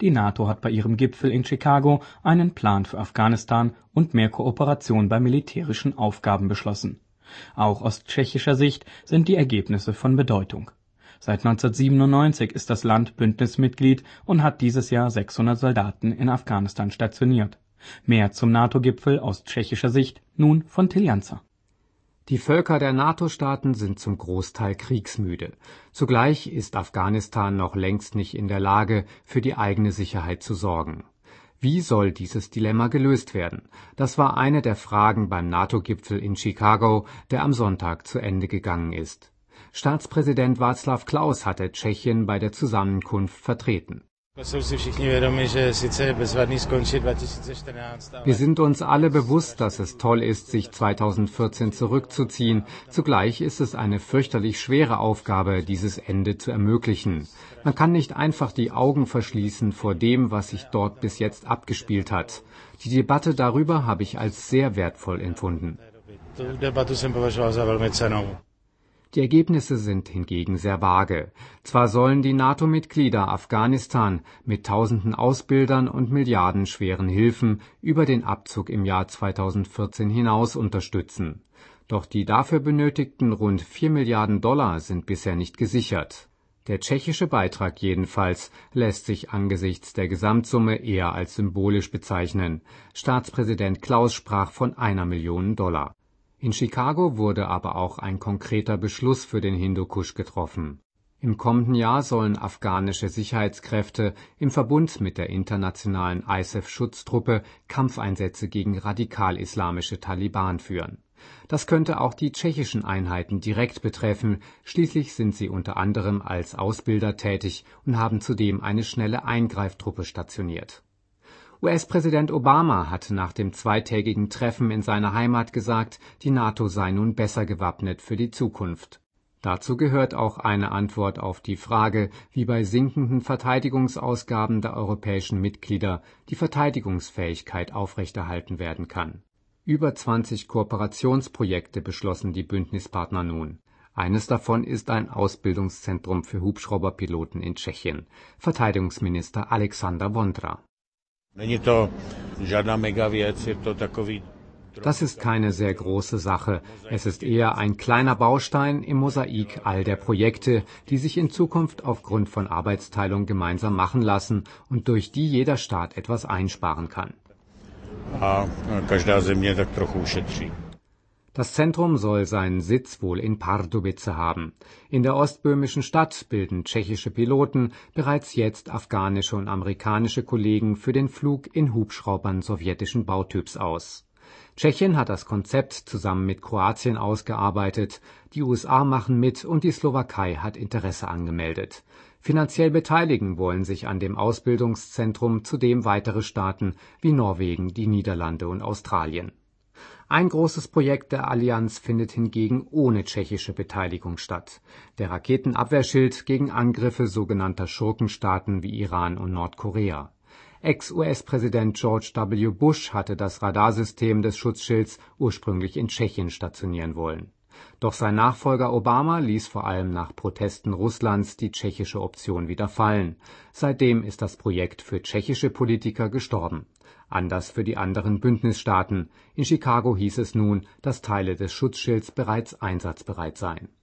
Die NATO hat bei ihrem Gipfel in Chicago einen Plan für Afghanistan und mehr Kooperation bei militärischen Aufgaben beschlossen. Auch aus tschechischer Sicht sind die Ergebnisse von Bedeutung. Seit 1997 ist das Land Bündnismitglied und hat dieses Jahr 600 Soldaten in Afghanistan stationiert. Mehr zum NATO-Gipfel aus tschechischer Sicht nun von Till Janzer. Die Völker der NATO-Staaten sind zum Großteil kriegsmüde. Zugleich ist Afghanistan noch längst nicht in der Lage, für die eigene Sicherheit zu sorgen. Wie soll dieses Dilemma gelöst werden? Das war eine der Fragen beim NATO-Gipfel in Chicago, der am Sonntag zu Ende gegangen ist. Staatspräsident Václav Klaus hatte Tschechien bei der Zusammenkunft vertreten. Wir sind uns alle bewusst, dass es toll ist, sich 2014 zurückzuziehen. Zugleich ist es eine fürchterlich schwere Aufgabe, dieses Ende zu ermöglichen. Man kann nicht einfach die Augen verschließen vor dem, was sich dort bis jetzt abgespielt hat. Die Debatte darüber habe ich als sehr wertvoll empfunden. Die Ergebnisse sind hingegen sehr vage. Zwar sollen die NATO-Mitglieder Afghanistan mit tausenden Ausbildern und milliardenschweren Hilfen über den Abzug im Jahr 2014 hinaus unterstützen. Doch die dafür benötigten rund 4 Milliarden Dollar sind bisher nicht gesichert. Der tschechische Beitrag jedenfalls lässt sich angesichts der Gesamtsumme eher als symbolisch bezeichnen. Staatspräsident Klaus sprach von 1 Million Dollar. In Chicago wurde aber auch ein konkreter Beschluss für den Hindukusch getroffen. Im kommenden Jahr sollen afghanische Sicherheitskräfte im Verbund mit der internationalen ISAF-Schutztruppe Kampfeinsätze gegen radikal-islamische Taliban führen. Das könnte auch die tschechischen Einheiten direkt betreffen, schließlich sind sie unter anderem als Ausbilder tätig und haben zudem eine schnelle Eingreiftruppe stationiert. US-Präsident Obama hatte nach dem zweitägigen Treffen in seiner Heimat gesagt, die NATO sei nun besser gewappnet für die Zukunft. Dazu gehört auch eine Antwort auf die Frage, wie bei sinkenden Verteidigungsausgaben der europäischen Mitglieder die Verteidigungsfähigkeit aufrechterhalten werden kann. Über 20 Kooperationsprojekte beschlossen die Bündnispartner nun. Eines davon ist ein Ausbildungszentrum für Hubschrauberpiloten in Tschechien. Verteidigungsminister Alexander Vondra. Das ist keine sehr große Sache. Es ist eher ein kleiner Baustein im Mosaik all der Projekte, die sich in Zukunft aufgrund von Arbeitsteilung gemeinsam machen lassen und durch die jeder Staat etwas einsparen kann. Das Zentrum soll seinen Sitz wohl in Pardubice haben. In der ostböhmischen Stadt bilden tschechische Piloten bereits jetzt afghanische und amerikanische Kollegen für den Flug in Hubschraubern sowjetischen Bautyps aus. Tschechien hat das Konzept zusammen mit Kroatien ausgearbeitet, die USA machen mit und die Slowakei hat Interesse angemeldet. Finanziell beteiligen wollen sich an dem Ausbildungszentrum zudem weitere Staaten wie Norwegen, die Niederlande und Australien. Ein großes Projekt der Allianz findet hingegen ohne tschechische Beteiligung statt: der Raketenabwehrschild gegen Angriffe sogenannter Schurkenstaaten wie Iran und Nordkorea. Ex-US-Präsident George W. Bush hatte das Radarsystem des Schutzschilds ursprünglich in Tschechien stationieren wollen. Doch sein Nachfolger Obama ließ vor allem nach Protesten Russlands die tschechische Option wieder fallen. Seitdem ist das Projekt für tschechische Politiker gestorben. Anders für die anderen Bündnisstaaten. In Chicago hieß es nun, dass Teile des Schutzschilds bereits einsatzbereit seien.